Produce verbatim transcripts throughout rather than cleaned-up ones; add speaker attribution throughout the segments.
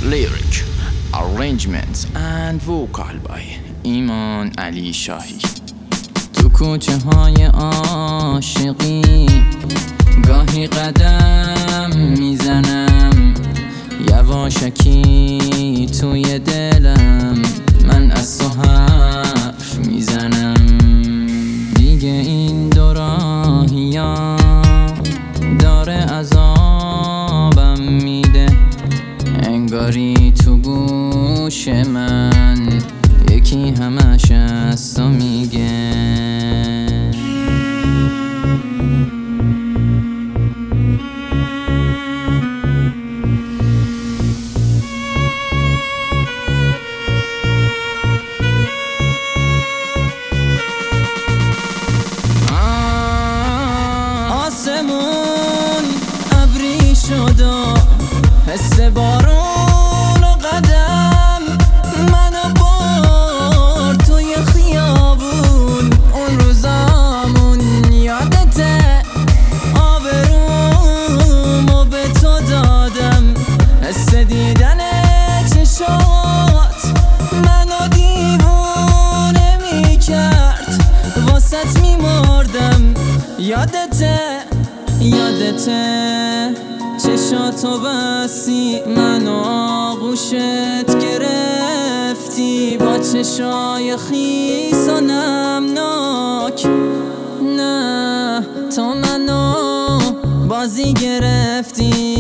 Speaker 1: Lyric, arrangements and vocal by ایمان علی شاهی. تو کوچه های عاشقی گاهی قدم میزنم، یواشکی توی دلم من از تو حرف میزنم. دیگه این دو راهیا داره عذابم میده، انگاری تو گوش من یکی همش از تو میگه. آسمون ابری شد و حس بارون و قدم منو برد توی خیابون. اون روزامون یادته، آبرومو به تو دادم، حس دیدن چشات منو دیوونه میکرد، واسط میمردم. یادته یادته چشاتو بستی منو آغوشت گرفتی، با چشای خیس و نمناک. نه تو منو بازی گرفتی.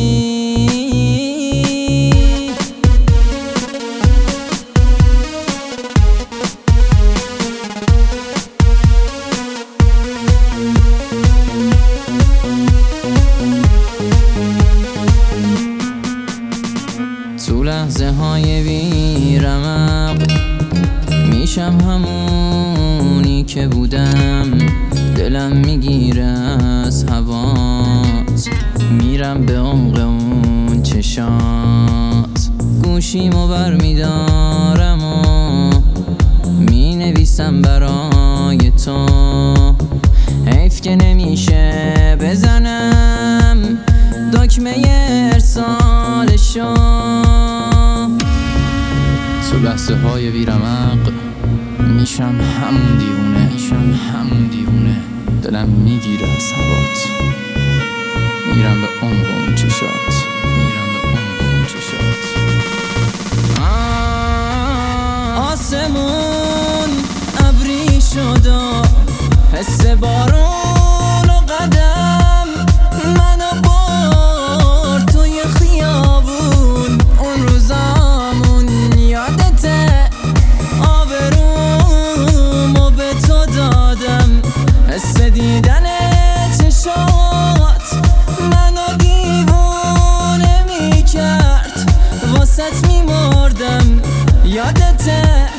Speaker 1: تو لحظه های بیرمق میشم همونی که بودم، دلم میگیره از هوات، میرم به عمق اون چشات، گوشیمو بر میدارم و مینویسم برای تو. حیف که نمیشه بزنم دکمه ارسالشو. تو لحظه های بیرمق میشم همون دیوونه، میشم همون دیوونه، دلم میگیره از هوات، میرم به عمق اون چشات، میرم به عمق اون چشات. آسمون ابری شد و حس بارون و قدم منو برد توی خیابون. اون روزامون یادته، آبرومو به تو دادم، حس دیدن چشات منو دیوونه میکرد، واسط میمردم. یادته